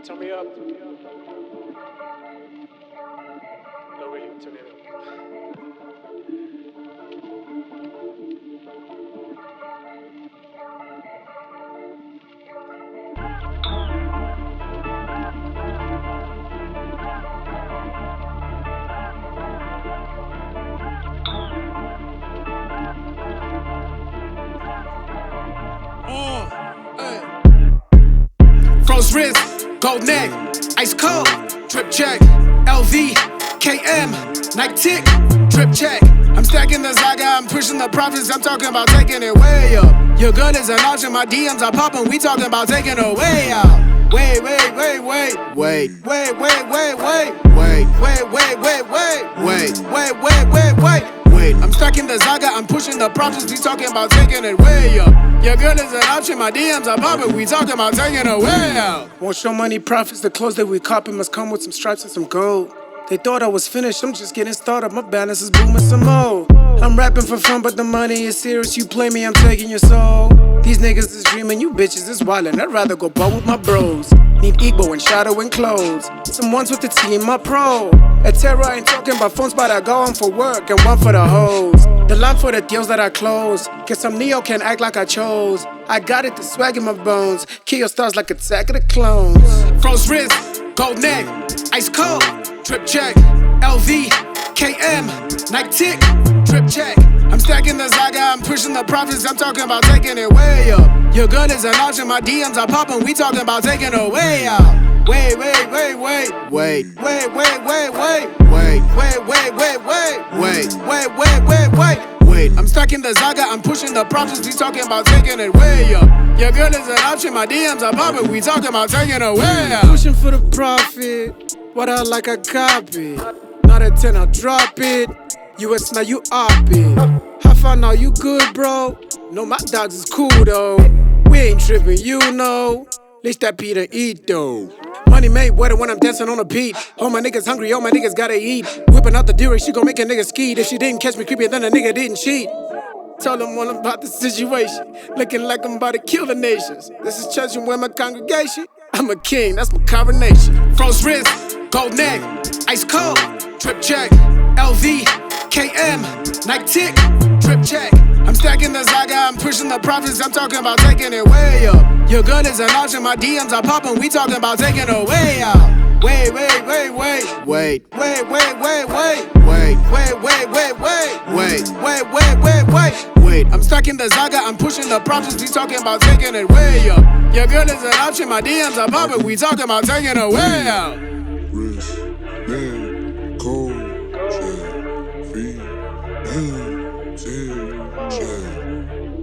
Turn me up. No, really, turn it up. Froze wrist, gold neck, ice cold, drip check, LV, KM, Nike tick, drip check. I'm stacking the Zaga, I'm pushing the profits, I'm talking about taking it way up. Your gun is an option, my DMs are popping, we talking about taking it way out. Wait. I'm stacking the Zaga, I'm pushing the profits, we talking about taking it way up. Your girl is an option, my DMs are popping, we talking about taking it way out. Won't show money profits, the clothes that we copping must come with some stripes and some gold. They thought I was finished, I'm just getting started, my balance is booming some more. I'm rapping for fun, but the money is serious, you play me, I'm taking your soul. These niggas is dreaming, you bitches is wildin', I'd rather go ball with my bros. Need Igbo and Shadow and clothes, some ones with the team, my pro. At Terra, I ain't talking about phones, but I go on for work and one for the hoes. The line for the deals that I close, get some Neo can act like I chose. I got it, the swag in my bones, kill your stars like Attack of the Clones. Froze wrist, gold neck, ice cold, drip check, LV, KM, Nike tick, drip check. I'm stacking the Zaga, I'm pushing the profits, I'm talking about taking it way up. Your gun is an option, my DMs are popping, we talking about taking it way out. Wait. I'm stacking the Zaga, I'm pushing the profits, we talking about taking it way up. Your girl is an option, my DMs are popping, we talking about taking it way out. Pushing for the profit, what I like I copy. Not a 10, I'll drop it. US now you op it. How far now you good, bro? No, my dogs is cool though. We ain't tripping, you know. Least that Peter eat though. Money made wetter when I'm dancing on a beat. All my niggas hungry, all my niggas gotta eat. Whipping out the Durex, she gon' make a nigga ski. If she didn't catch me creepy, then a nigga didn't cheat. Tell them all about the situation. Looking like I'm about to kill the nations. This is church and where my congregation. I'm a king, that's my coronation. Froze wrist, gold neck, ice cold, drip check, LV, KM, Nike tick, drip check. I'm stacking the Zaga, I'm pushing the profits, I'm talking about taking it way up. Your gun is an option, my DMs are popping, we talking about taking it way out. Wait. I'm stacking the Zaga, I'm pushing the profits, we talking about taking it way up. Your girl is an option, my DMs are popping, we talking about taking it way out. Wrist, man, cold, check, feet, man, check.